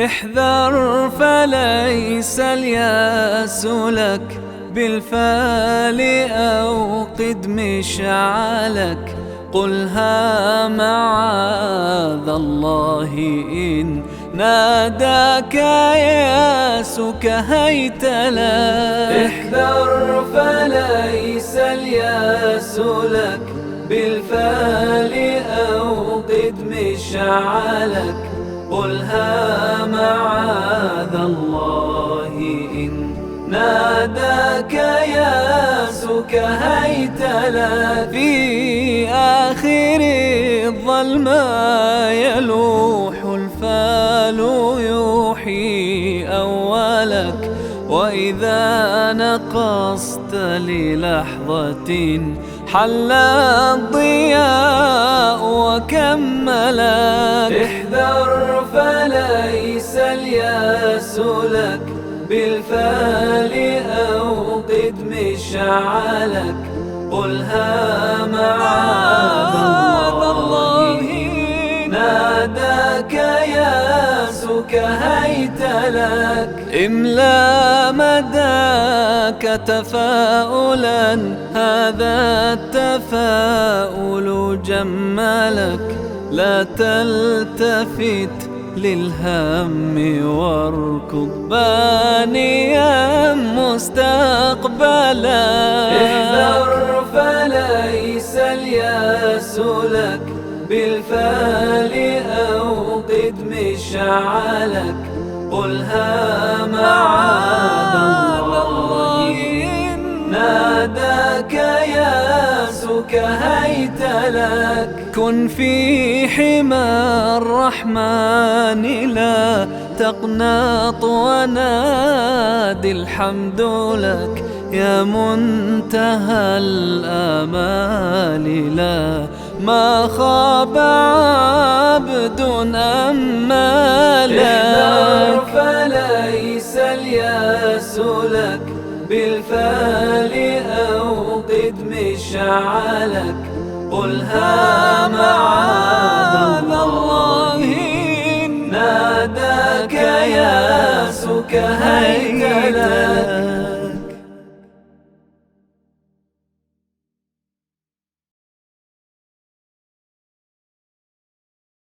احذر فليس الياس لك، بالفعل أوقد مشعلك. قلها معاذ الله إن ناداك ياسك هيتلا. احذر فليس الياس لك، بالفعل أوقد مشعلك. قلها معاذ الله إن ناداك ياسك هيتلا. في آخر الظلماء يلوح الفال يوحي أولك، وإذا نقصت للحظة حل الضياء وكملك. احذر فليس الياس لك، بالفعل أوقد مشعلك. قلها معاذ الله ناداك ياسك هيتلك. املا مداك تفاؤلا، هذا التفاؤل جملك. لا تلتفت للهم واركض بانيا مستقبلا. احذر فليس الياس لك، بالفعل أوقد مشعلك. قلها معاذ الله ناداك ياسك هيتلك. كن في حمى الرحمن لا تقنط، ونادي الحمد لك. يا منتهى الآمال لا ما خاب عبد أمالك. احذر فليس الياس لك، بالفعل أوقد مشعلك. قلها معاذ الله ناداك ياسك هيتلك.